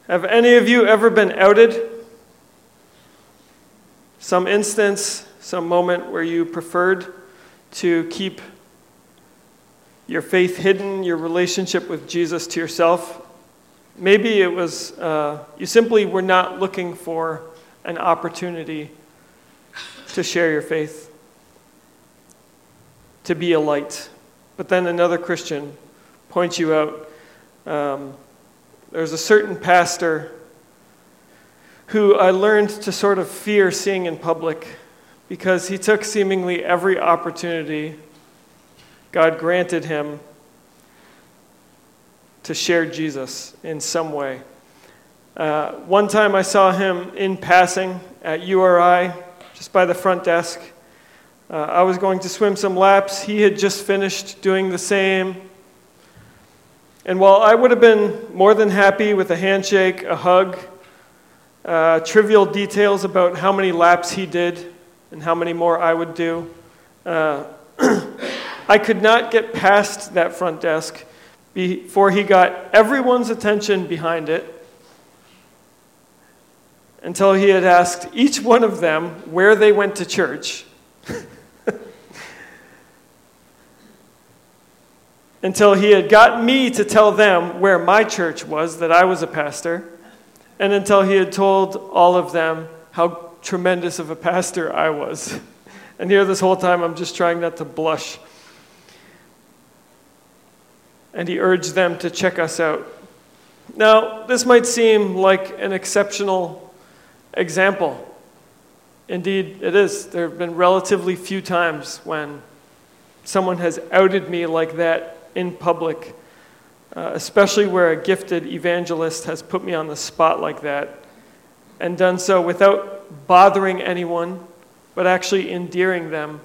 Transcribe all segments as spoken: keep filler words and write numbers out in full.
Have any of you ever been outed? Some instance, some moment where you preferred to keep your faith hidden, your relationship with Jesus to yourself? Maybe it was, uh, you simply were not looking for an opportunity to share your faith, to be a light. But then another Christian points you out. Um, there's a certain pastor who I learned to sort of fear seeing in public because he took seemingly every opportunity God granted him to share Jesus in some way. Uh, one time I saw him in passing at U R I, just by the front desk. Uh, I was going to swim some laps. He had just finished doing the same. And while I would have been more than happy with a handshake, a hug, uh, trivial details about how many laps he did and how many more I would do, uh, I could not get past that front desk before he got everyone's attention behind it until he had asked each one of them where they went to church. Until he had got me to tell them where my church was, that I was a pastor, and until he had told all of them how tremendous of a pastor I was. And here this whole time I'm just trying not to blush. And he urged them to check us out. Now, this might seem like an exceptional example. Indeed, it is. There have been relatively few times when someone has outed me like that in public, uh, especially where a gifted evangelist has put me on the spot like that and done so without bothering anyone, but actually endearing them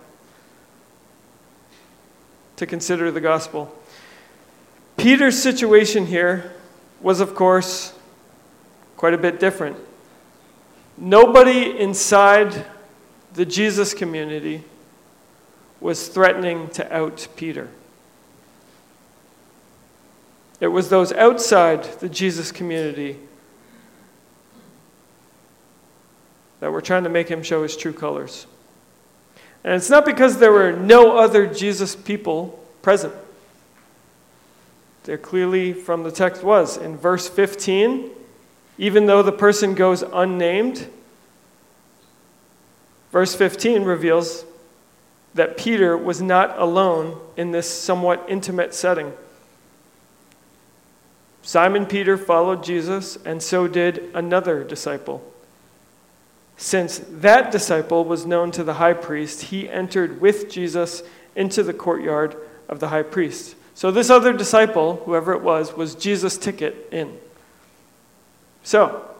to consider the gospel. Peter's situation here was, of course, quite a bit different. Nobody inside the Jesus community was threatening to out Peter. It was those outside the Jesus community that were trying to make him show his true colors. And it's not because there were no other Jesus people present. There clearly from the text was. In verse fifteen, even though the person goes unnamed, verse fifteen reveals that Peter was not alone in this somewhat intimate setting. Simon Peter followed Jesus, and so did another disciple. Since that disciple was known to the high priest, he entered with Jesus into the courtyard of the high priest. So this other disciple, whoever it was, was Jesus' ticket in. So,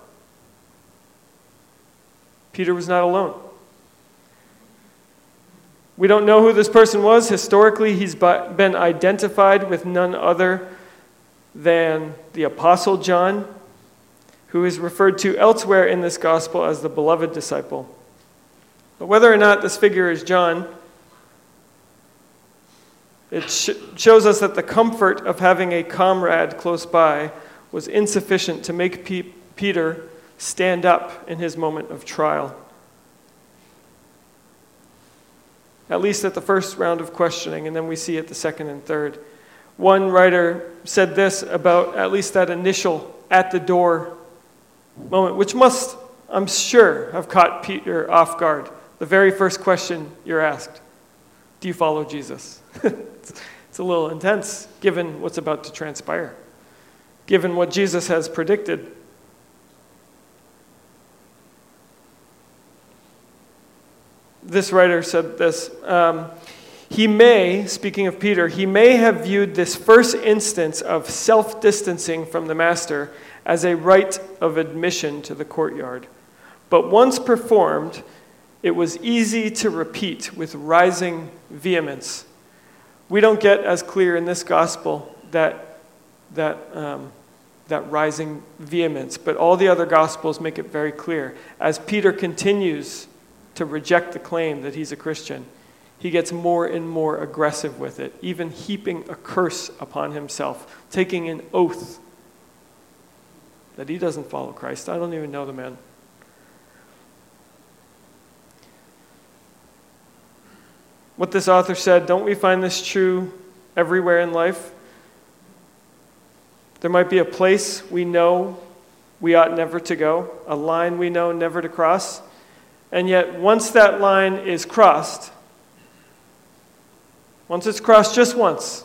Peter was not alone. We don't know who this person was. Historically, he's been identified with none other than the Apostle John, who is referred to elsewhere in this gospel as the beloved disciple. But whether or not this figure is John, it sh- shows us that the comfort of having a comrade close by was insufficient to make P- Peter stand up in his moment of trial. At least at the first round of questioning, and then we see at the second and third. One writer said this about at least that initial at the door moment, which must, I'm sure, have caught Peter off guard. The very first question you're asked, do you follow Jesus? It's a little intense, given what's about to transpire, given what Jesus has predicted. This writer said this, um, he may, speaking of Peter, he may have viewed this first instance of self-distancing from the master as a rite of admission to the courtyard. But once performed, it was easy to repeat with rising vehemence. We don't get as clear in this gospel that, that, um, that rising vehemence, but all the other gospels make it very clear. As Peter continues to reject the claim that he's a Christian, he gets more and more aggressive with it, even heaping a curse upon himself, taking an oath that he doesn't follow Christ. I don't even know the man. What this author said, don't we find this true everywhere in life? There might be a place we know we ought never to go, a line we know never to cross, and yet once that line is crossed, once it's crossed just once,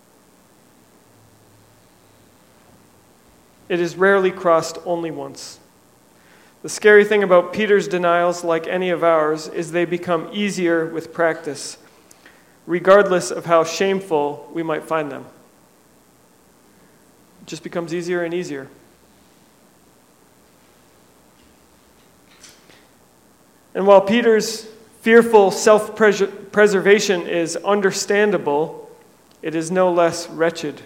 it is rarely crossed only once. The scary thing about Peter's denials, like any of ours, is they become easier with practice, regardless of how shameful we might find them. It just becomes easier and easier. And while Peter's fearful self-preservation is understandable, it is no less wretched.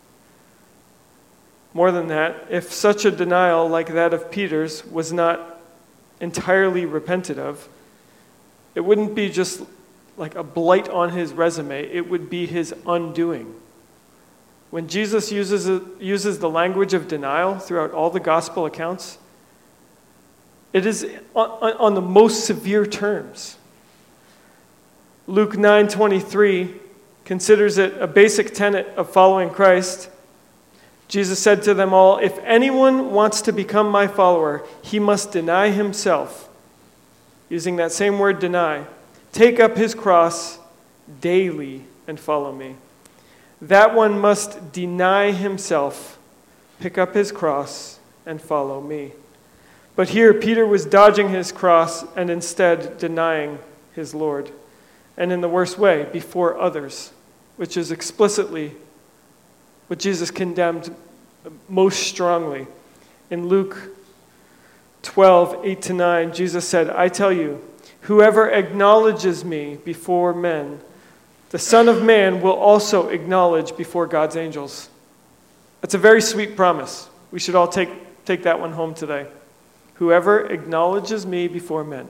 More than that, if such a denial like that of Peter's was not entirely repented of, it wouldn't be just like a blight on his resume, it would be his undoing. When Jesus uses, uses the language of denial throughout all the gospel accounts, it is on, on the most severe terms. Luke nine twenty-three considers it a basic tenet of following Christ. Jesus said to them all, "If anyone wants to become my follower, he must deny himself," using that same word deny, "take up his cross daily and follow me." That one must deny himself, pick up his cross, and follow me. But here, Peter was dodging his cross and instead denying his Lord, and in the worst way, before others, which is explicitly what Jesus condemned most strongly. In Luke twelve, eight to nine, Jesus said, "I tell you, whoever acknowledges me before men, the Son of Man will also acknowledge before God's angels." That's a very sweet promise. We should all take, take that one home today. Whoever acknowledges me before men,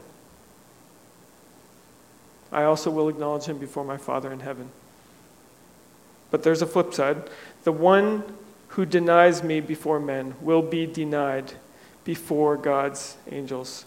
I also will acknowledge him before my Father in heaven. But there's a flip side. The one who denies me before men will be denied before God's angels.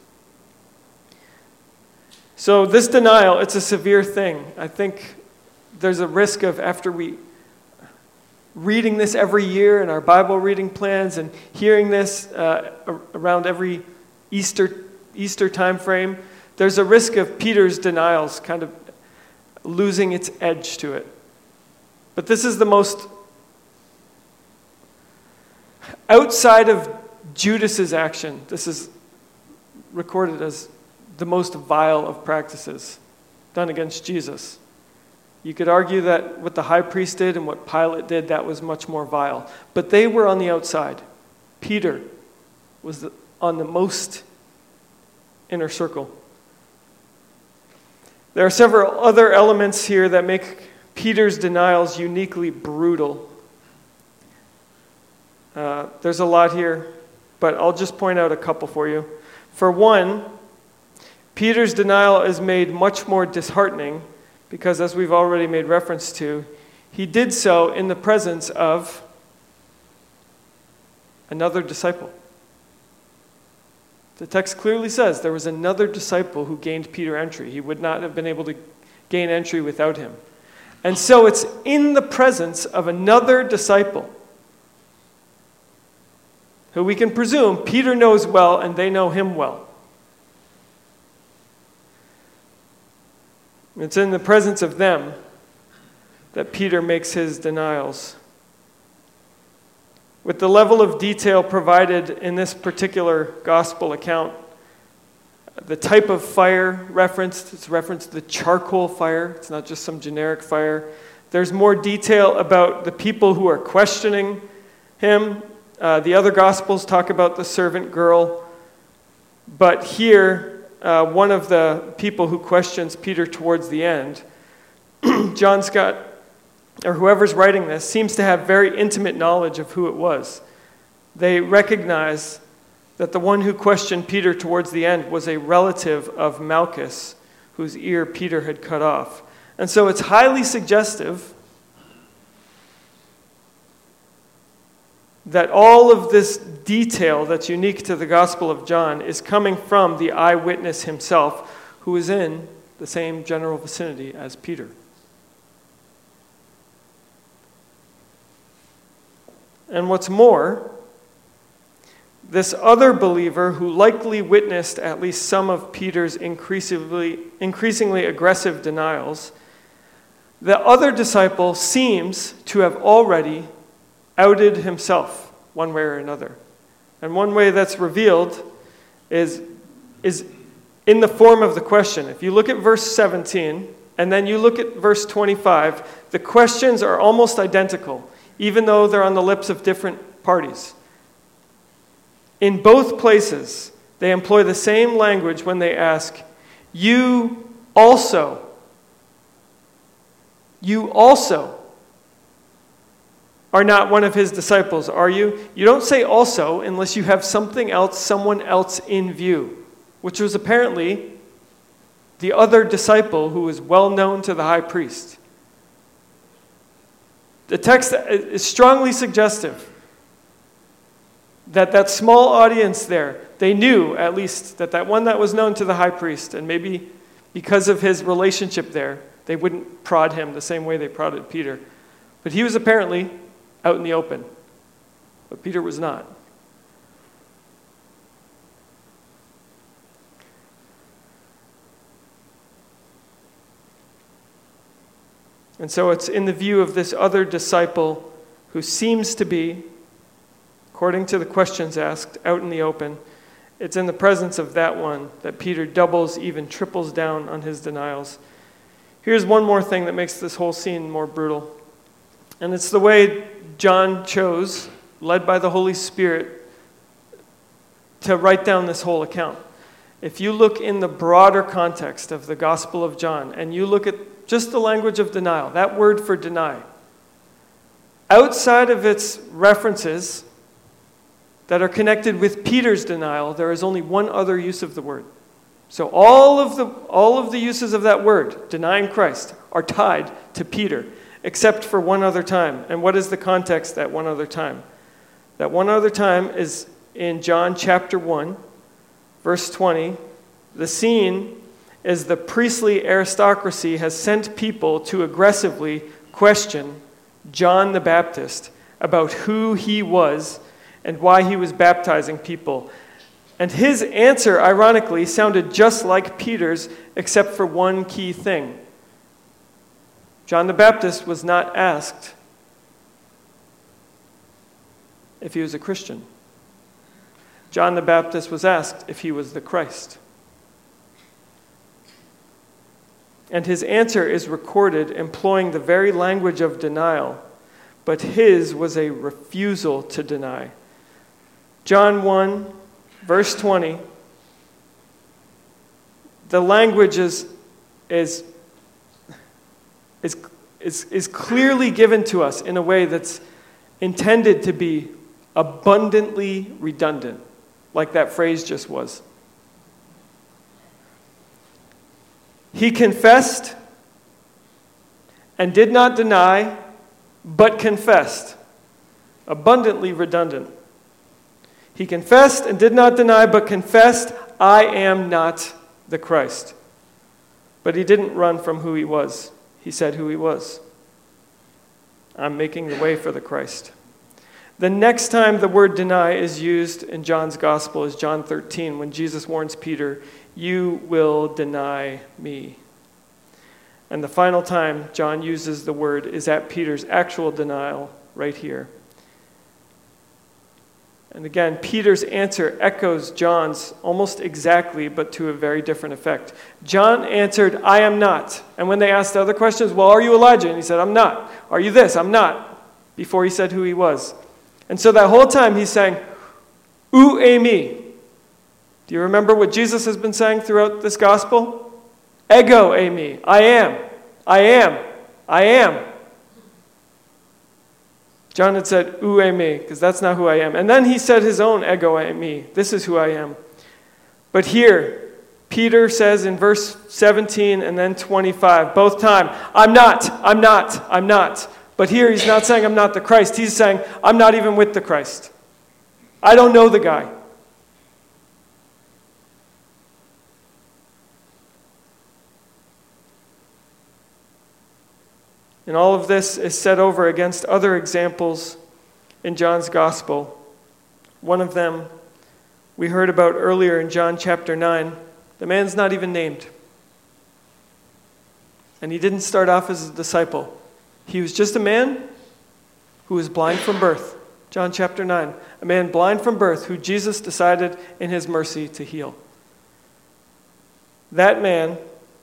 So this denial, it's a severe thing. I think there's a risk of, after we reading this every year in our Bible reading plans and hearing this uh, around every Easter Easter time frame, there's a risk of Peter's denials kind of losing its edge to it. But this is the most, outside of Judas's action, this is recorded as the most vile of practices done against Jesus. You could argue that what the high priest did and what Pilate did, that was much more vile. But they were on the outside. Peter was the, on the most inner circle. There are several other elements here that make Peter's denials uniquely brutal. Uh, there's a lot here, but I'll just point out a couple for you. For one, Peter's denial is made much more disheartening because, as we've already made reference to, he did so in the presence of another disciple. The text clearly says there was another disciple who gained Peter entry. He would not have been able to gain entry without him. And so it's in the presence of another disciple who we can presume Peter knows well and they know him well. It's in the presence of them that Peter makes his denials. With the level of detail provided in this particular gospel account, the type of fire referenced, it's referenced the charcoal fire. It's not just some generic fire. There's more detail about the people who are questioning him. Uh, the other gospels talk about the servant girl. But here, uh, one of the people who questions Peter towards the end, John Scott, or whoever's writing this, seems to have very intimate knowledge of who it was. They recognize that the one who questioned Peter towards the end was a relative of Malchus, whose ear Peter had cut off. And so it's highly suggestive that all of this detail that's unique to the Gospel of John is coming from the eyewitness himself, who is in the same general vicinity as Peter. And what's more, this other believer who likely witnessed at least some of Peter's increasingly, increasingly aggressive denials, the other disciple seems to have already outed himself one way or another. And one way that's revealed is, is in the form of the question. If you look at verse seventeen, and then you look at verse twenty-five, the questions are almost identical, even though they're on the lips of different parties. In both places, they employ the same language when they ask, "You also, you also are not one of his disciples, are you?" You don't say also unless you have something else, someone else in view, which was apparently the other disciple who was well known to the high priest. The text is strongly suggestive that that small audience there, they knew at least that that one that was known to the high priest, and maybe because of his relationship there, they wouldn't prod him the same way they prodded Peter. But he was apparently out in the open. But Peter was not. And so it's in the view of this other disciple who seems to be, according to the questions asked, out in the open, it's in the presence of that one that Peter doubles, even triples down on his denials. Here's one more thing that makes this whole scene more brutal. And it's the way John chose, led by the Holy Spirit, to write down this whole account. If you look in the broader context of the Gospel of John, and you look at just the language of denial, that word for deny, outside of its references that are connected with Peter's denial, there is only one other use of the word. So all of the all of the uses of that word, denying Christ, are tied to Peter, except for one other time. And what is the context that one other time? That one other time is in John chapter one, verse twenty. The scene is the priestly aristocracy has sent people to aggressively question John the Baptist about who he was and why he was baptizing people. And his answer, ironically, sounded just like Peter's, except for one key thing. John the Baptist was not asked if he was a Christian. John the Baptist was asked if he was the Christ. And his answer is recorded employing the very language of denial, but his was a refusal to deny. John one, verse twenty, the language is, is, is, is, is clearly given to us in a way that's intended to be abundantly redundant, like that phrase just was. He confessed and did not deny, but confessed. Abundantly redundant. He confessed and did not deny, but confessed, "I am not the Christ." But he didn't run from who he was. He said who he was. I'm making the way for the Christ. The next time the word deny is used in John's gospel is John thirteen, when Jesus warns Peter, "You will deny me." And the final time John uses the word is at Peter's actual denial right here. And again, Peter's answer echoes John's almost exactly, but to a very different effect. John answered, "I am not." And when they asked other questions, "Well, are you Elijah?" And he said, "I'm not." "Are you this?" "I'm not." Before he said who he was. And so that whole time he's saying, "Ou eimi." Do you remember what Jesus has been saying throughout this gospel? Ego eimi. I am. I am. I am. John had said, "Ou eimi," because that's not who I am. And then he said his own ego eimi. This is who I am. But here, Peter says in verse seventeen and then twenty-five, both time, "I'm not, I'm not, I'm not." But here he's not saying I'm not the Christ. He's saying I'm not even with the Christ. I don't know the guy. And all of this is set over against other examples in John's gospel. One of them we heard about earlier in John chapter nine. The man's not even named. And he didn't start off as a disciple. He was just a man who was blind from birth. John chapter nine. A man blind from birth who Jesus decided in his mercy to heal. That man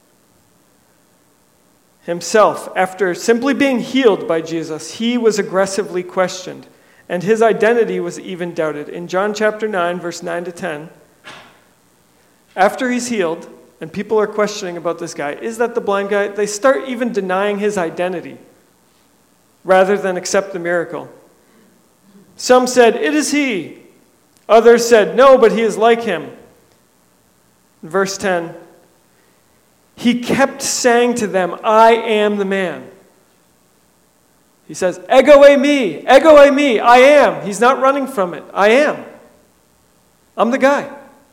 himself, after simply being healed by Jesus, he was aggressively questioned. And his identity was even doubted. In John chapter nine, verse nine to ten, after he's healed, and people are questioning about this guy, is that the blind guy? They start even denying his identity rather than accept the miracle. Some said, it is he. Others said, no, but he is like him. In verse ten, he kept saying to them, I am the man. He says, ego e me, ego e me, I am. He's not running from it. I am. I'm the guy.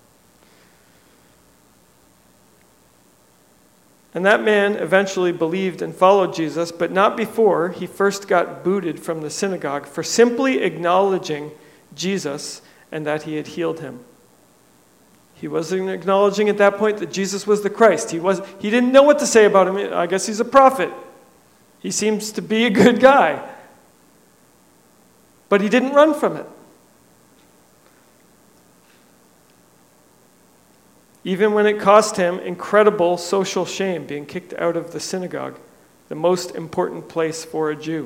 And that man eventually believed and followed Jesus, but not before he first got booted from the synagogue for simply acknowledging Jesus and that he had healed him. He wasn't acknowledging at that point that Jesus was the Christ. He was, he didn't know what to say about him. I guess he's a prophet. He seems to be a good guy. But he didn't run from it. Even when it cost him incredible social shame, being kicked out of the synagogue, the most important place for a Jew.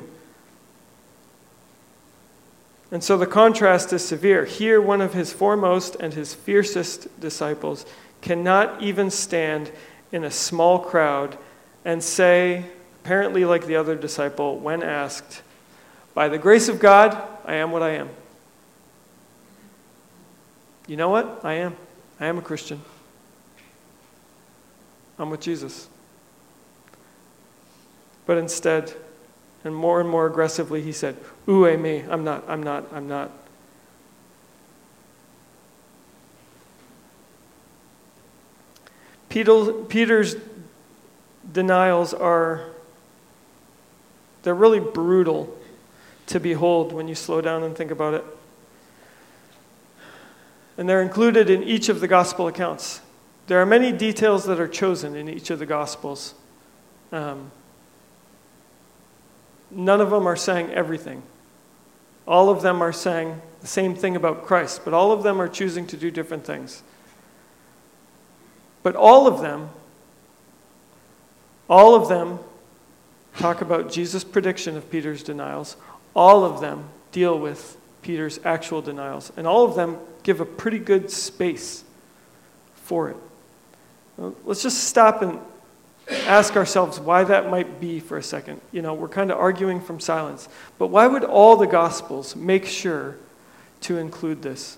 And so the contrast is severe. Here, one of his foremost and his fiercest disciples cannot even stand in a small crowd and say, apparently like the other disciple, when asked, by the grace of God, I am what I am. You know what? I am. I am a Christian. I'm with Jesus. But instead, and more and more aggressively, he said, ooh, eh, me, I'm not, I'm not, I'm not. Peter, Peter's denials are, they're really brutal to behold when you slow down and think about it. And they're included in each of the gospel accounts. There are many details that are chosen in each of the Gospels. Um, none of them are saying everything. All of them are saying the same thing about Christ, but all of them are choosing to do different things. But all of them, all of them talk about Jesus' prediction of Peter's denials. All of them deal with Peter's actual denials. And all of them give a pretty good space for it. Let's just stop and ask ourselves why that might be for a second. You know, we're kind of arguing from silence. But why would all the Gospels make sure to include this?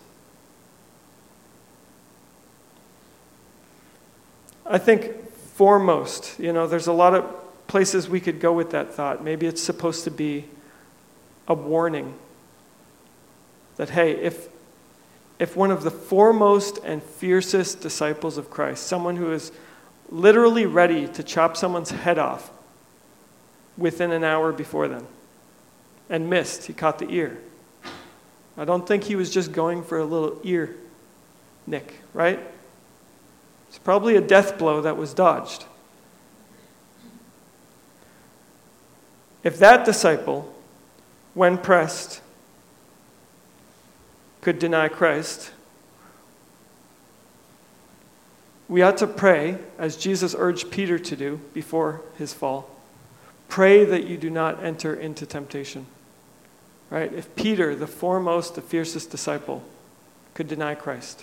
I think foremost, you know, there's a lot of places we could go with that thought. Maybe it's supposed to be a warning that, hey, if If one of the foremost and fiercest disciples of Christ, someone who is literally ready to chop someone's head off within an hour before then, and missed, he caught the ear. I don't think he was just going for a little ear nick, right? It's probably a death blow that was dodged. If that disciple, when pressed, could deny Christ, we ought to pray, as Jesus urged Peter to do before his fall, pray that you do not enter into temptation. Right? If Peter, the foremost, the fiercest disciple, could deny Christ,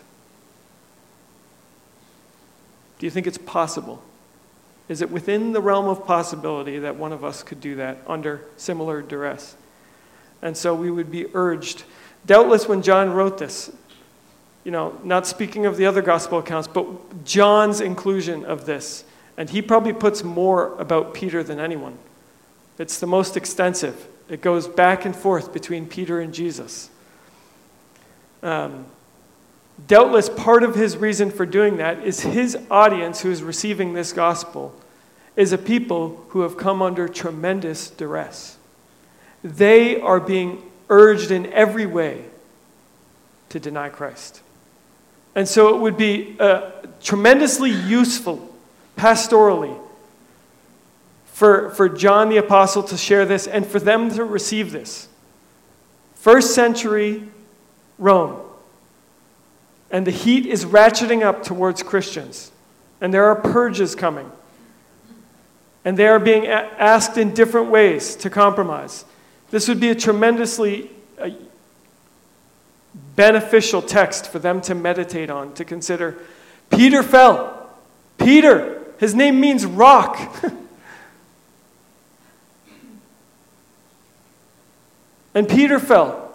do you think it's possible? Is it within the realm of possibility that one of us could do that under similar duress? And so we would be urged. Doubtless when John wrote this, you know, not speaking of the other gospel accounts, but John's inclusion of this, and he probably puts more about Peter than anyone. It's the most extensive. It goes back and forth between Peter and Jesus. Um, doubtless part of his reason for doing that is his audience who is receiving this gospel is a people who have come under tremendous duress. They are being urged in every way to deny Christ. And so it would be uh, tremendously useful pastorally for, for John the Apostle to share this and for them to receive this. First century Rome. And the heat is ratcheting up towards Christians. And there are purges coming. And they are being a- asked in different ways to compromise. This would be a tremendously uh, beneficial text for them to meditate on, to consider. Peter fell. Peter, his name means rock. And Peter fell.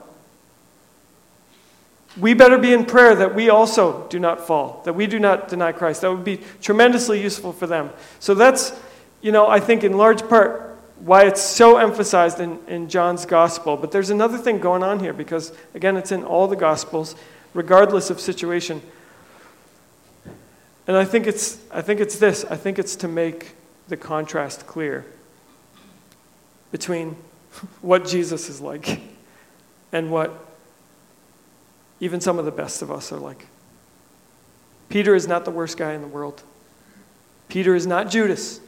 We better be in prayer that we also do not fall, that we do not deny Christ. That would be tremendously useful for them. So that's, you know, I think in large part why it's so emphasized in, in John's gospel. But there's another thing going on here because, again, it's in all the gospels, regardless of situation. And I think it's I think it's this. I think it's to make the contrast clear between what Jesus is like and what even some of the best of us are like. Peter is not the worst guy in the world. Peter is not Judas.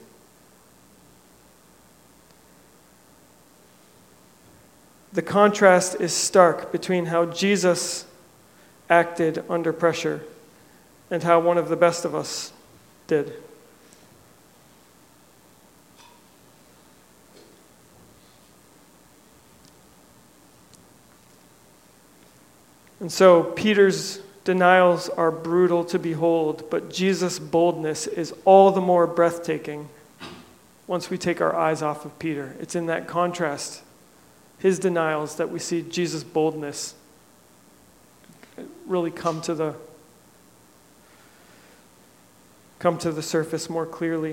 The contrast is stark between how Jesus acted under pressure and how one of the best of us did. And so Peter's denials are brutal to behold, but Jesus' boldness is all the more breathtaking once we take our eyes off of Peter. It's in that contrast, his denials, that we see Jesus' boldness really come to the come to the surface more clearly.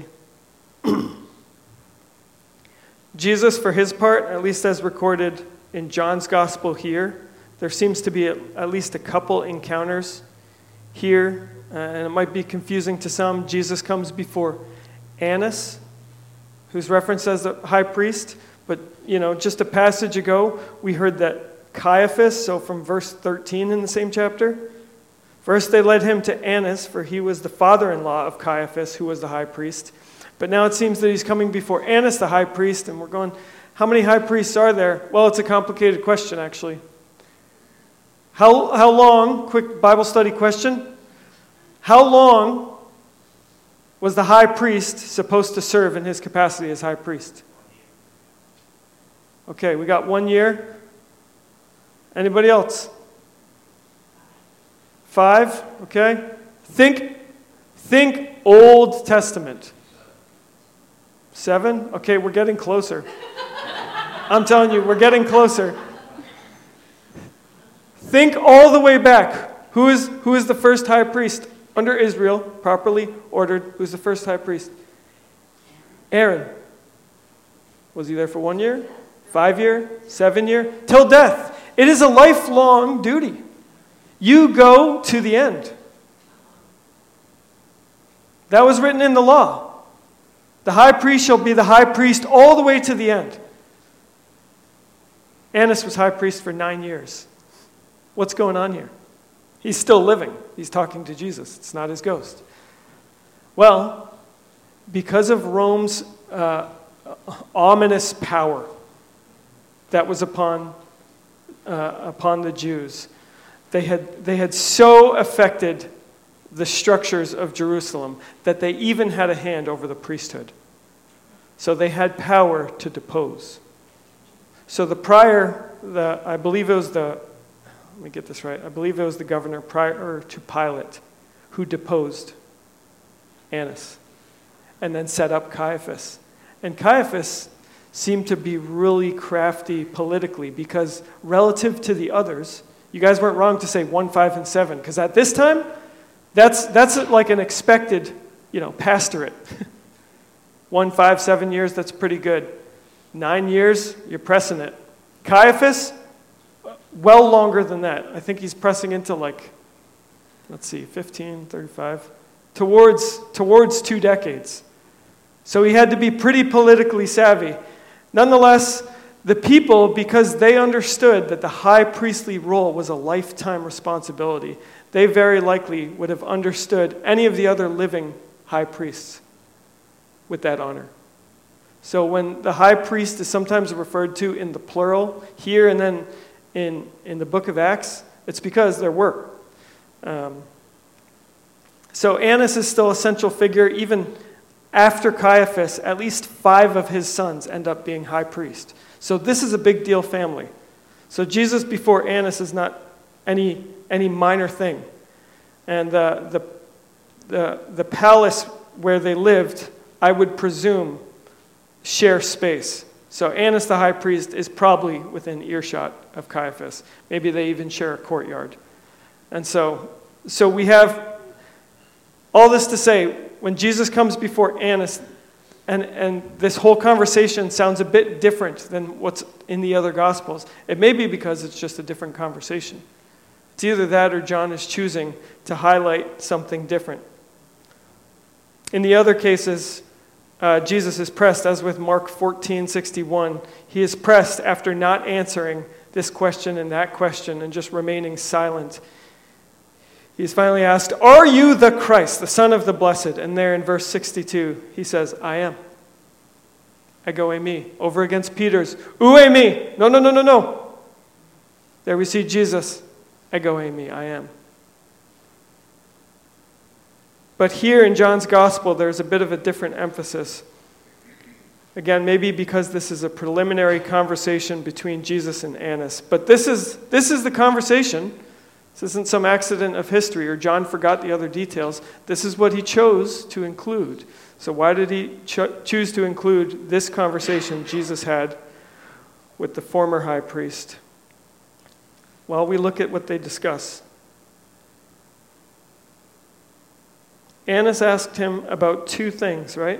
Jesus, for his part, at least as recorded in John's gospel here, there seems to be at least a couple encounters here, uh, and it might be confusing to some. Jesus comes before Annas, who's referenced as the high priest, but, you know, just a passage ago, we heard that Caiaphas, so from verse thirteen in the same chapter, first they led him to Annas, for he was the father-in-law of Caiaphas, who was the high priest. But now it seems that he's coming before Annas, the high priest, and we're going, how many high priests are there? Well, it's a complicated question, actually. How, how long, quick Bible study question, how long was the high priest supposed to serve in his capacity as high priest? Okay, we got one year. Anybody else? Five, okay. Think, think Old Testament. Seven? Okay, we're getting closer. I'm telling you, we're getting closer. Think all the way back. Who is, who is the first high priest under Israel, properly ordered? Who's the first high priest? Aaron. Was he there for one year? Five year? Seven year? Till death. It is a lifelong duty. You go to the end. That was written in the law. The high priest shall be the high priest all the way to the end. Annas was high priest for nine years. What's going on here? He's still living. He's talking to Jesus. It's not his ghost. Well, because of Rome's uh, ominous power that was upon uh, upon the Jews, they had they had so affected the structures of Jerusalem that they even had a hand over the priesthood. So they had power to depose. So the prior, the I believe it was the, let me get this right, I believe it was the governor prior to Pilate who deposed Annas and then set up Caiaphas. And Caiaphas seemed to be really crafty politically because relative to the others, you guys weren't wrong to say one, five, and seven, because at this time, that's that's like an expected, you know, pastorate. One, five, seven years, that's pretty good. Nine years, you're pressing it. Caiaphas, well longer than that. I think he's pressing into like, let's see, fifteen, thirty-five, towards, towards two decades. So he had to be pretty politically savvy. Nonetheless, the people, because they understood that the high priestly role was a lifetime responsibility, they very likely would have understood any of the other living high priests with that honor. So when the high priest is sometimes referred to in the plural here and then in, in the book of Acts, it's because there were. Um, so Annas is still a central figure. Even after Caiaphas, at least five of his sons end up being high priest. So this is a big deal family. So Jesus before Annas is not any any minor thing. And uh, the, the, the palace where they lived, I would presume, share space. So Annas the high priest is probably within earshot of Caiaphas. Maybe they even share a courtyard. And so, so we have all this to say, when Jesus comes before Annas, and, and this whole conversation sounds a bit different than what's in the other Gospels, it may be because it's just a different conversation. It's either that or John is choosing to highlight something different. In the other cases, uh, Jesus is pressed, as with Mark fourteen sixty-one. He is pressed after not answering this question and that question and just remaining silent. He is finally asked, "Are you the Christ, the Son of the Blessed?" And there in verse sixty-two, he says, "I am." Ego eimi. Over against Peter's, "Ou eimi." No, no, no, no, no. There we see Jesus. Ego eimi, I am. But here in John's Gospel, there's a bit of a different emphasis. Again, maybe because this is a preliminary conversation between Jesus and Annas. But this is this is the conversation. This isn't some accident of history or John forgot the other details. This is what he chose to include. So why did he cho- choose to include this conversation Jesus had with the former high priest? Well, we look at what they discuss. Annas asked him about two things, right?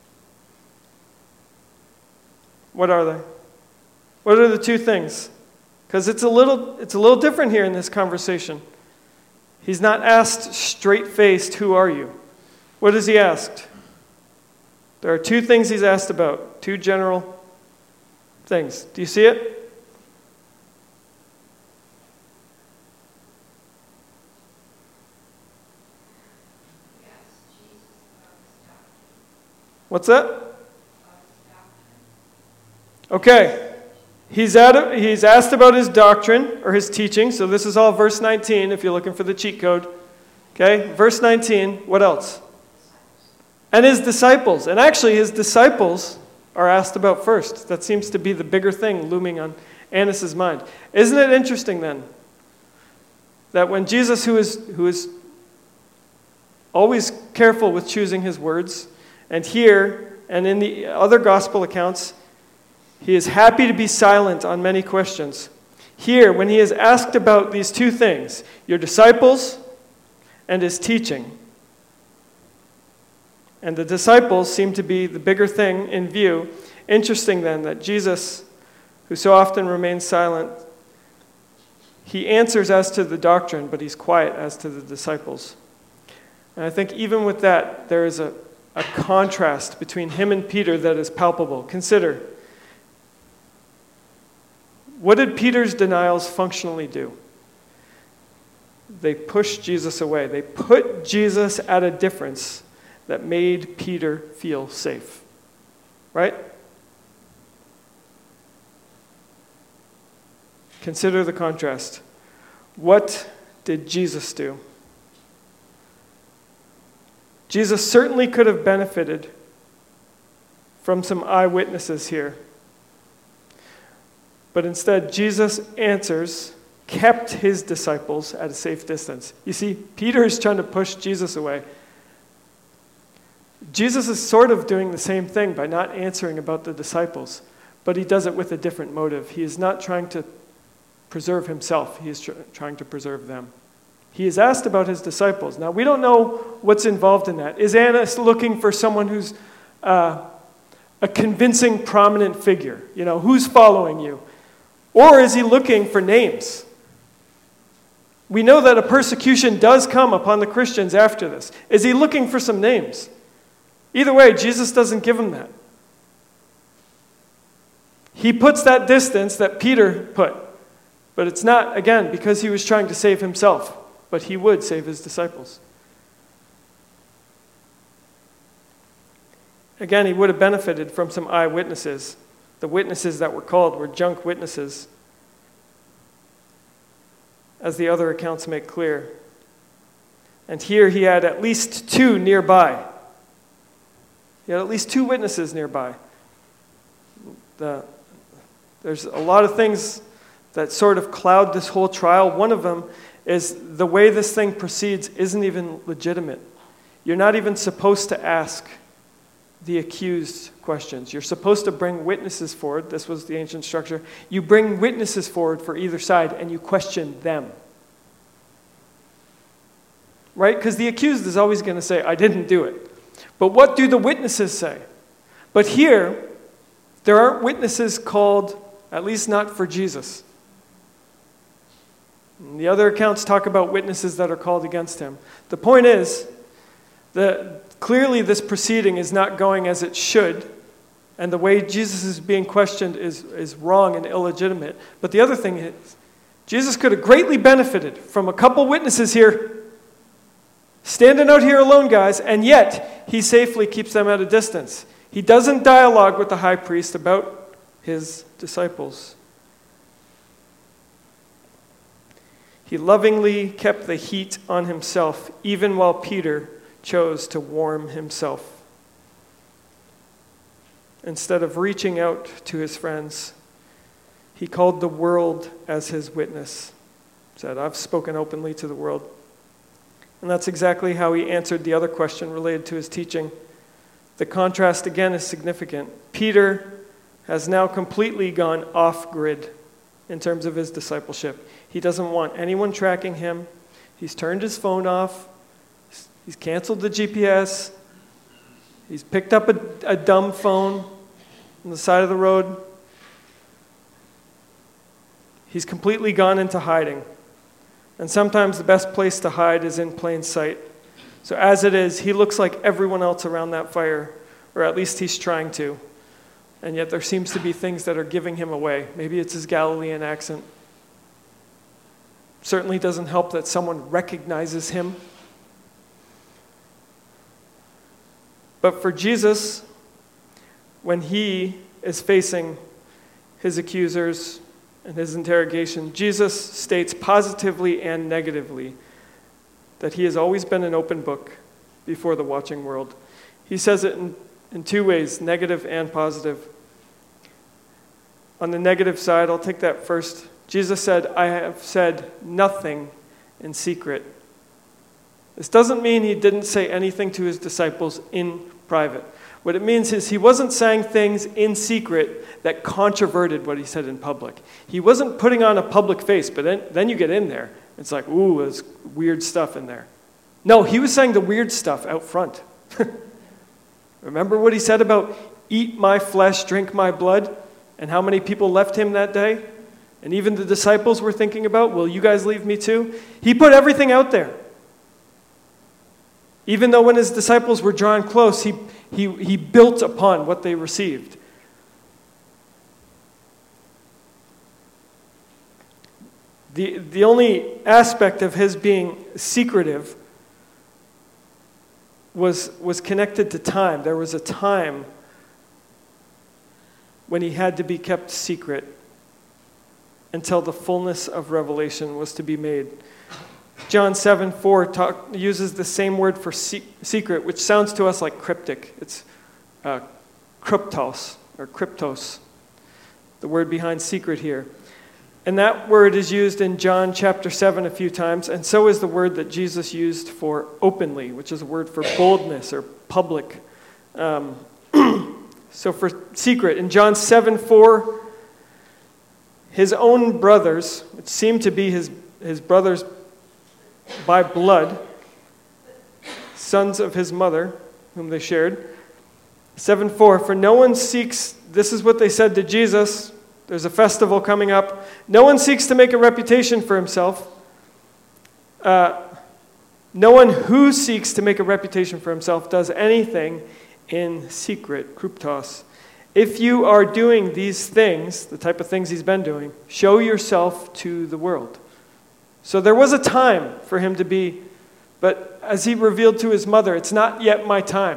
What are they? What are the two things? Because it's a little it's a little different here in this conversation. He's not asked straight-faced, "Who are you?" What is he asked? There are two things he's asked about, two general things. Do you see it? What's that? Okay. He's, at, he's asked about his doctrine or his teaching. So this is all verse nineteen if you're looking for the cheat code. Okay, verse nineteen. What else? And his disciples. And actually his disciples are asked about first. That seems to be the bigger thing looming on Annas' mind. Isn't it interesting then that when Jesus, who is, who is always careful with choosing his words, and here, and in the other gospel accounts, he is happy to be silent on many questions. Here, when he is asked about these two things, your disciples and his teaching, and the disciples seem to be the bigger thing in view. Interesting then that Jesus, who so often remains silent, he answers as to the doctrine, but he's quiet as to the disciples. And I think even with that, there is a A contrast between him and Peter that is palpable. Consider, what did Peter's denials functionally do? They pushed Jesus away. They put Jesus at a difference that made Peter feel safe. Right? Consider the contrast. What did Jesus do? Jesus certainly could have benefited from some eyewitnesses here. But instead, Jesus answers, kept his disciples at a safe distance. You see, Peter is trying to push Jesus away. Jesus is sort of doing the same thing by not answering about the disciples, but he does it with a different motive. He is not trying to preserve himself. He is tr- trying to preserve them. He is asked about his disciples. Now, we don't know what's involved in that. Is Annas looking for someone who's uh, a convincing, prominent figure? You know, who's following you? Or is he looking for names? We know that a persecution does come upon the Christians after this. Is he looking for some names? Either way, Jesus doesn't give him that. He puts that distance that Peter put. But it's not, again, because he was trying to save himself, but he would save his disciples. Again, he would have benefited from some eyewitnesses. The witnesses that were called were junk witnesses, as the other accounts make clear. And here he had at least two nearby. He had at least two witnesses nearby. The, there's a lot of things that sort of cloud this whole trial. One of them is the way this thing proceeds isn't even legitimate. You're not even supposed to ask the accused questions. You're supposed to bring witnesses forward. This was the ancient structure. You bring witnesses forward for either side and you question them. Right? Because the accused is always going to say, I didn't do it. But what do the witnesses say? But here, there aren't witnesses called, at least not for Jesus. And the other accounts talk about witnesses that are called against him. The point is that clearly this proceeding is not going as it should, and the way Jesus is being questioned is, is wrong and illegitimate. But the other thing is, Jesus could have greatly benefited from a couple witnesses here, standing out here alone, guys, and yet he safely keeps them at a distance. He doesn't dialogue with the high priest about his disciples. He lovingly kept the heat on himself, even while Peter chose to warm himself. Instead of reaching out to his friends, he called the world as his witness. Said, I've spoken openly to the world. And that's exactly how he answered the other question related to his teaching. The contrast again is significant. Peter has now completely gone off-grid in terms of his discipleship. He doesn't want anyone tracking him. He's turned his phone off. He's canceled the G P S. He's picked up a, a dumb phone on the side of the road. He's completely gone into hiding. And sometimes the best place to hide is in plain sight. So as it is, he looks like everyone else around that fire, or at least he's trying to. And yet there seems to be things that are giving him away. Maybe it's his Galilean accent. Certainly doesn't help that someone recognizes him. But for Jesus, when he is facing his accusers and his interrogation, Jesus states positively and negatively that he has always been an open book before the watching world. He says it in, in two ways, negative and positive. On the negative side, I'll take that first. Jesus said, I have said nothing in secret. This doesn't mean he didn't say anything to his disciples in private. What it means is he wasn't saying things in secret that controverted what he said in public. He wasn't putting on a public face, but then, then you get in there. It's like, ooh, there's weird stuff in there. No, he was saying the weird stuff out front. Remember what he said about eat my flesh, drink my blood, and how many people left him that day? And even the disciples were thinking about, will you guys leave me too? He put everything out there. Even though when his disciples were drawn close, he, he, he built upon what they received. The, the only aspect of his being secretive was, was connected to time. There was a time when he had to be kept secret until the fullness of revelation was to be made. John seven four talk, uses the same word for se- secret, which sounds to us like cryptic. It's uh, kryptos, or kryptos, the word behind secret here. And that word is used in John chapter seven a few times, and so is the word that Jesus used for openly, which is a word for boldness or public. Um, so for secret, in John seven four, his own brothers, which seemed to be his, his brothers by blood, sons of his mother, whom they shared, seven four, for no one seeks, this is what they said to Jesus, there's a festival coming up, no one seeks to make a reputation for himself. Uh, no one who seeks to make a reputation for himself does anything in secret, kryptos. If you are doing these things, the type of things he's been doing, show yourself to the world. So there was a time for him to be, but as he revealed to his mother, it's not yet my time.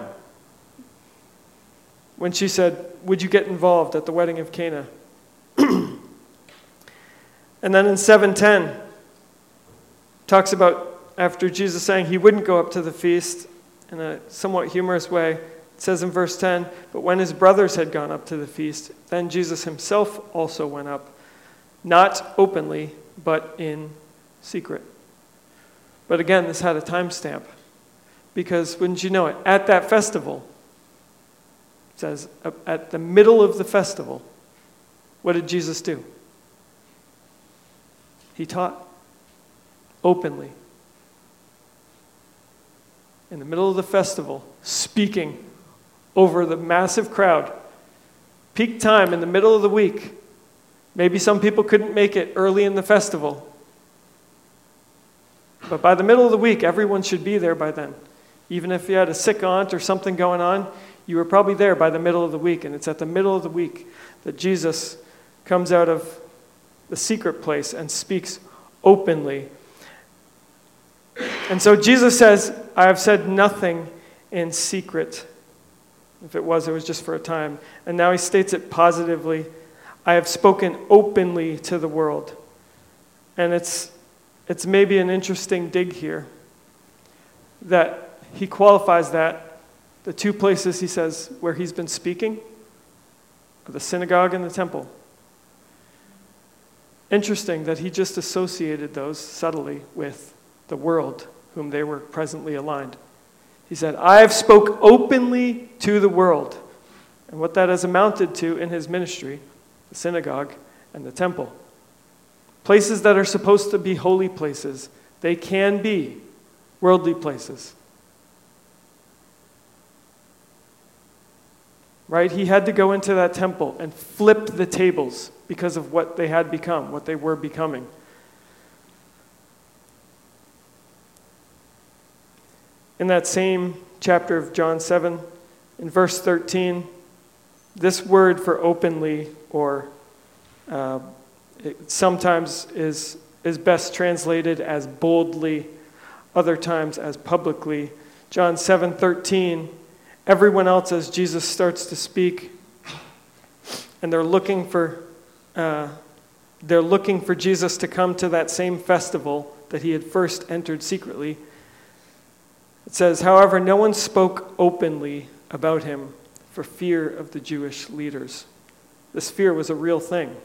When she said, would you get involved at the wedding of Cana? And then in seven ten, talks about after Jesus saying he wouldn't go up to the feast in a somewhat humorous way. It says in verse ten, but when his brothers had gone up to the feast, then Jesus himself also went up, not openly, but in secret. But again, this had a timestamp, because wouldn't you know it, at that festival, it says at the middle of the festival, what did Jesus do? He taught openly. In the middle of the festival, speaking over the massive crowd. Peak time in the middle of the week. Maybe some people couldn't make it early in the festival. But by the middle of the week, everyone should be there by then. Even if you had a sick aunt or something going on, you were probably there by the middle of the week. And it's at the middle of the week that Jesus comes out of the secret place and speaks openly. And so Jesus says, I have said nothing in secret. If it was, it was just for a time. And now he states it positively. I have spoken openly to the world. And it's it's maybe an interesting dig here that he qualifies that. The two places he says where he's been speaking are the synagogue and the temple. Interesting that he just associated those subtly with the world whom they were presently aligned. He said, I have spoke openly to the world. And what that has amounted to in his ministry, the synagogue and the temple. Places that are supposed to be holy places, they can be worldly places. Right? He had to go into that temple and flip the tables because of what they had become, what they were becoming. In that same chapter of John seven, in verse thirteen, this word for openly, or uh, it sometimes is, is best translated as boldly, other times as publicly. John seven thirteen, everyone else, as Jesus starts to speak, and they're looking for uh, they're looking for Jesus to come to that same festival that he had first entered secretly. It says, however, no one spoke openly about him for fear of the Jewish leaders. This fear was a real thing.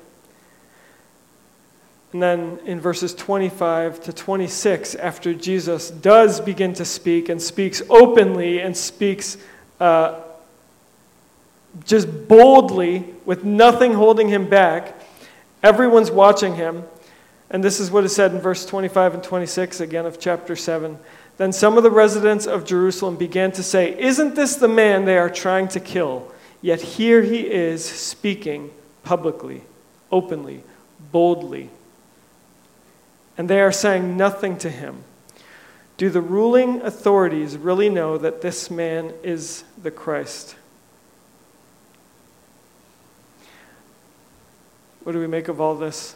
And then in verses twenty-five to twenty-six, after Jesus does begin to speak and speaks openly and speaks uh, just boldly with nothing holding him back, everyone's watching him. And this is what is said in verse twenty-five and twenty-six, again of chapter seven. Then some of the residents of Jerusalem began to say, isn't this the man they are trying to kill? Yet here he is speaking publicly, openly, boldly. And they are saying nothing to him. Do the ruling authorities really know that this man is the Christ? What do we make of all this?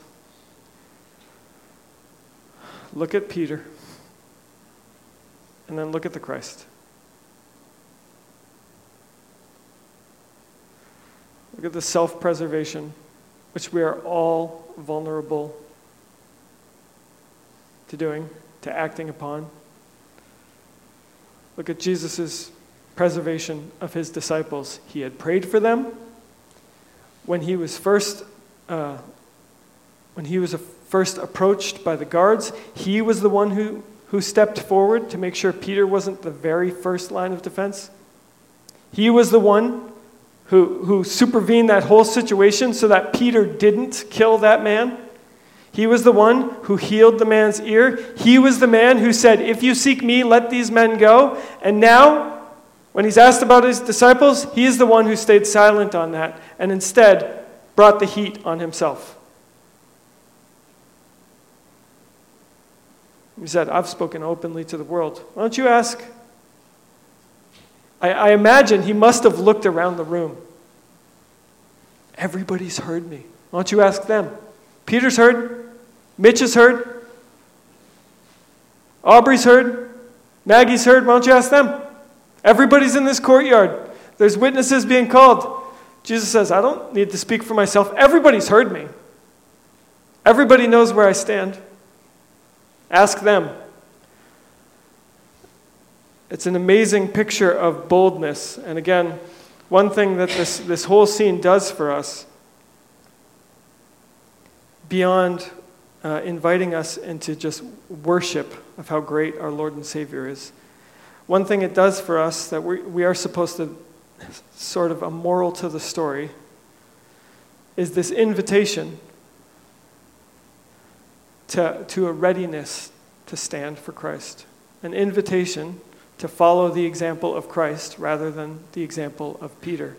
Look at Peter. And then look at the Christ. Look at the self-preservation, which we are all vulnerable to doing, to acting upon. Look at Jesus' preservation of his disciples. He had prayed for them. When he was first, uh, when he was first approached by the guards, he was the one who who stepped forward to make sure Peter wasn't the very first line of defense. He was the one who, who supervened that whole situation so that Peter didn't kill that man. He was the one who healed the man's ear. He was the man who said, if you seek me, let these men go. And now, When he's asked about his disciples, he is the one who stayed silent on that and instead brought the heat on himself. He said, I've spoken openly to the world. Why don't you ask? I, I imagine he must have looked around the room. Everybody's heard me. Why don't you ask them? Peter's heard. Mitch has heard. Aubrey's heard. Maggie's heard. Why don't you ask them? Everybody's in this courtyard. There's witnesses being called. Jesus says, I don't need to speak for myself. Everybody's heard me. Everybody knows where I stand. Ask them. It's an amazing picture of boldness. And again, one thing that this, this whole scene does for us, beyond uh, inviting us into just worship of how great our Lord and Savior is, one thing it does for us that we, we are supposed to, sort of a moral to the story, is this invitation to, to a readiness to stand for Christ. An invitation to follow the example of Christ rather than the example of Peter.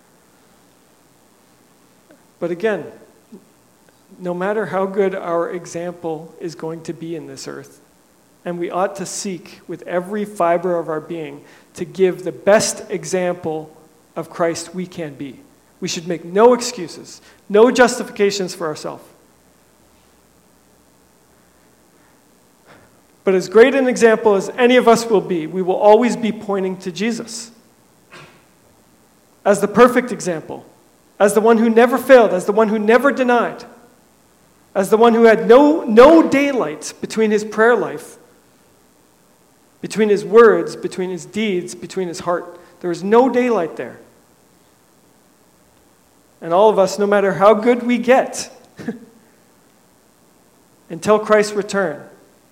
But again, no matter how good our example is going to be in this earth, and we ought to seek with every fiber of our being to give the best example of Christ we can be. We should make no excuses, no justifications for ourselves. But as great an example as any of us will be, we will always be pointing to Jesus as the perfect example, as the one who never failed, as the one who never denied, as the one who had no, no daylight between his prayer life, between his words, between his deeds, between his heart. There was no daylight there. And all of us, no matter how good we get, until Christ's return,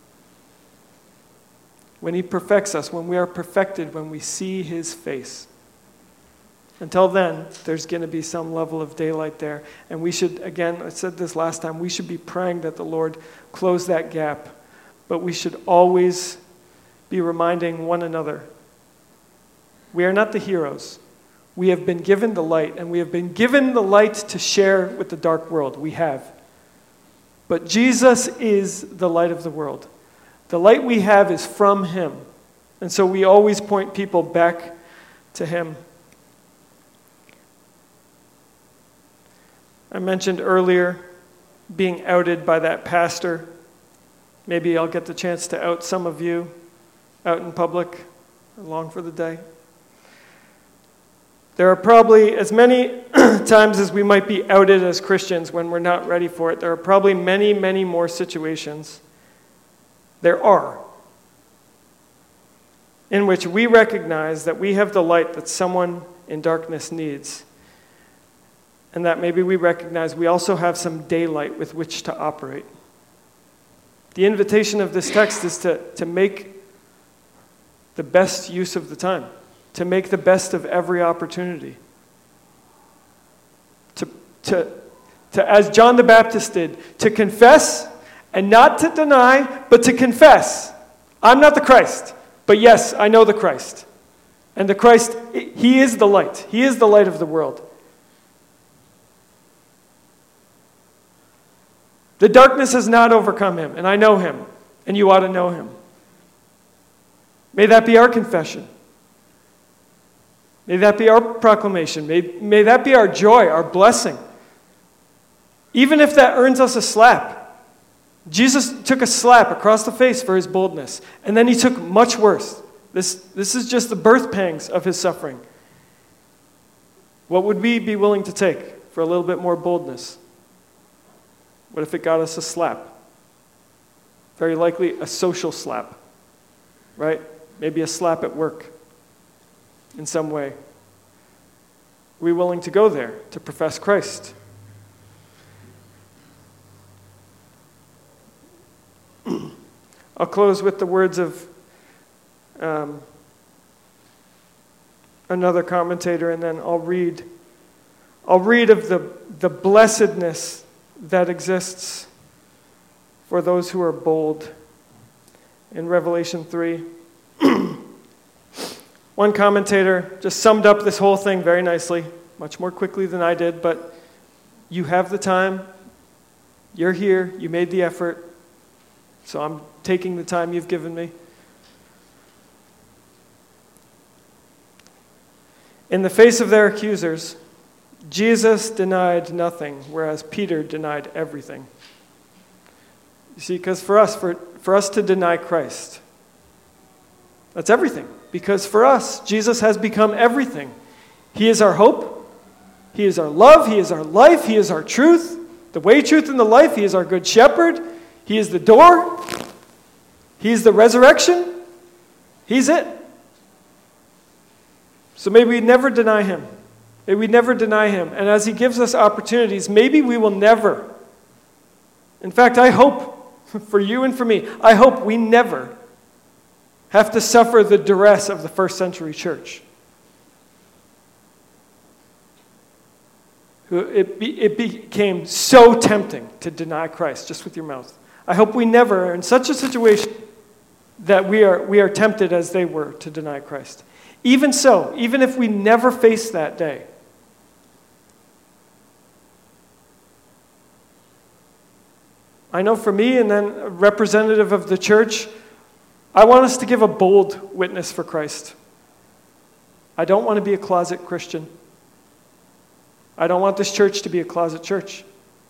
when he perfects us, when we are perfected, when we see his face. Until then, there's going to be some level of daylight there. And we should, again, I said this last time, we should be praying that the Lord close that gap. But we should always be reminding one another, we are not the heroes. We have been given the light, and we have been given the light to share with the dark world. We have. But Jesus is the light of the world. The light we have is from him. And so we always point people back to him. I mentioned earlier being outed by that pastor. Maybe I'll get the chance to out some of you out in public. I long for the day. There are probably as many times as we might be outed as Christians when we're not ready for it. There are probably many, many more situations. There are, in which we recognize that we have the light that someone in darkness needs, and that maybe we recognize we also have some daylight with which to operate. The invitation of this text is to, to make the best use of the time, to make the best of every opportunity, to, to, to as John the Baptist did, to confess. And not to deny, but to confess. I'm not the Christ, but yes, I know the Christ. And the Christ, he is the light. He is the light of the world. The darkness has not overcome him, and I know him, and you ought to know him. May that be our confession. May that be our proclamation. May, may that be our joy, our blessing. Even if that earns us a slap. Jesus took a slap across the face for his boldness, and then he took much worse. This, this is just the birth pangs of his suffering. What would we be willing to take for a little bit more boldness? What if it got us a slap? Very likely a social slap, right? Maybe a slap at work in some way. Are we willing to go there to profess Christ? I'll close with the words of um, another commentator, and then I'll read. I'll read of the, the blessedness that exists for those who are bold in Revelation three. I One commentator just summed up this whole thing very nicely, much more quickly than I did, but you have the time, you're here, you made the effort, so I'm taking the time you've given me. In the face of their accusers, Jesus denied nothing, whereas Peter denied everything. You see, because for us, for, for us to deny Christ, that's everything. Because for us, Jesus has become everything. He is our hope. He is our love. He is our life. He is our truth. The way, truth, and the life. He is our good shepherd. He is the door. He is the resurrection. He's it. So may we never deny him. May we never deny him. And as he gives us opportunities, maybe we will never. In fact, I hope for you and for me, I hope we never have to suffer the duress of the first century church. It, be, it became so tempting to deny Christ just with your mouth. I hope we never are in such a situation that we are, we are tempted as they were to deny Christ. Even so, even if we never face that day, I know for me and then a representative of the church, I want us to give a bold witness for Christ. I don't want to be a closet Christian. I don't want this church to be a closet church.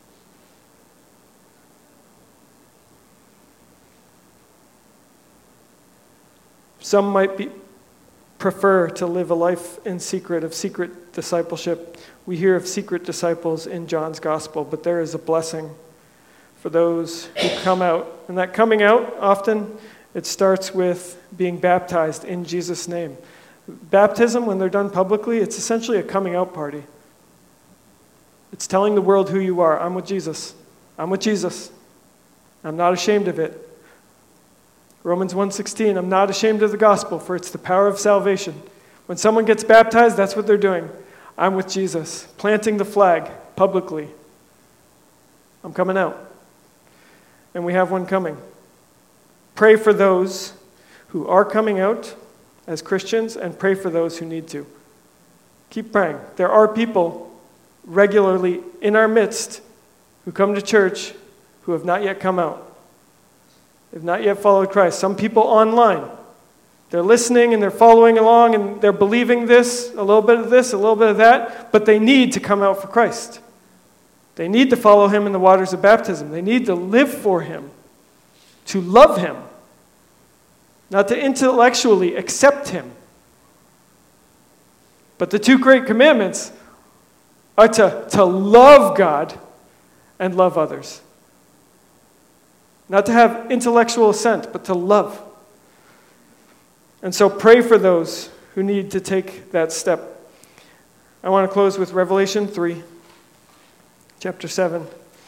Some might be, prefer to live a life in secret, of secret discipleship. We hear of secret disciples in John's gospel, but there is a blessing for those who come out. And that coming out, often, it starts with being baptized in Jesus' name. Baptism, when they're done publicly, it's essentially a coming out party. It's telling the world who you are. I'm with Jesus. I'm with Jesus. I'm not ashamed of it. Romans one sixteen, I'm not ashamed of the gospel, for it's the power of salvation. When someone gets baptized, that's what they're doing. I'm with Jesus, planting the flag publicly. I'm coming out. And we have one coming. Pray for those who are coming out as Christians, and pray for those who need to. Keep praying. There are people regularly in our midst who come to church who have not yet come out. They've not yet followed Christ. Some people online. They're listening and they're following along and they're believing this, a little bit of this, a little bit of that, but they need to come out for Christ. They need to follow him in the waters of baptism. They need to live for him, to love him, not to intellectually accept him. But the two great commandments are to, to love God and love others. Not to have intellectual assent, but to love. And so pray for those who need to take that step. I want to close with Revelation three, chapter seven.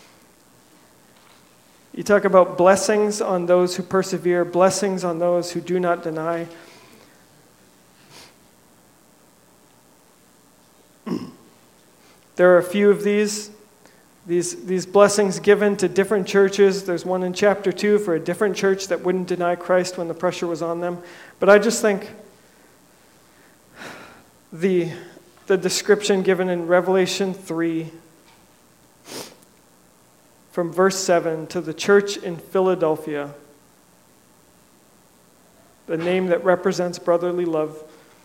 You talk about blessings on those who persevere, blessings on those who do not deny. There are a few of these. These, these blessings given to different churches. There's one in chapter two for a different church that wouldn't deny Christ when the pressure was on them. But I just think the, the description given in Revelation three, from verse seven, to the church in Philadelphia, the name that represents brotherly love,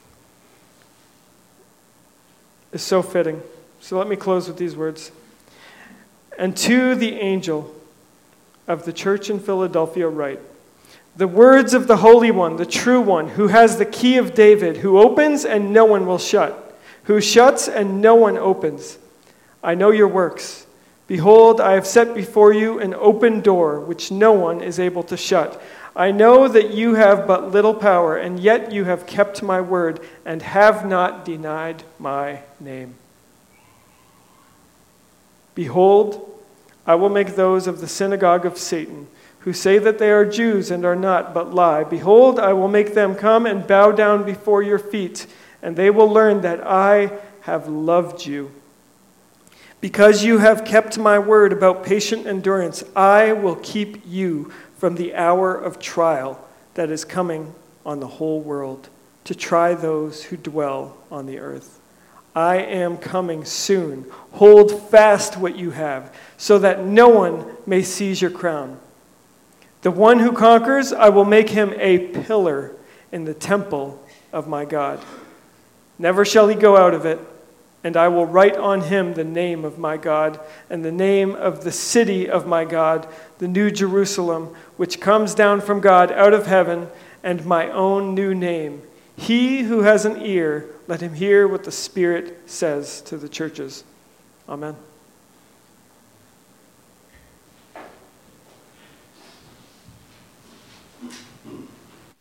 is so fitting. So let me close with these words. And to the angel of the church in Philadelphia write, the words of the Holy One, the true One, who has the key of David, who opens and no one will shut, who shuts and no one opens. I know your works. Behold, I have set before you an open door, which no one is able to shut. I know that you have but little power, and yet you have kept my word and have not denied my name. Behold, I will make those of the synagogue of Satan, who say that they are Jews and are not, but lie. Behold, I will make them come and bow down before your feet, and they will learn that I have loved you. Because you have kept my word about patient endurance, I will keep you from the hour of trial that is coming on the whole world to try those who dwell on the earth. I am coming soon. Hold fast what you have, so that no one may seize your crown. The one who conquers, I will make him a pillar in the temple of my God. Never shall he go out of it, and I will write on him the name of my God and the name of the city of my God, the new Jerusalem, which comes down from God out of heaven, and my own new name. He who has an ear, let him hear what the Spirit says to the churches. Amen.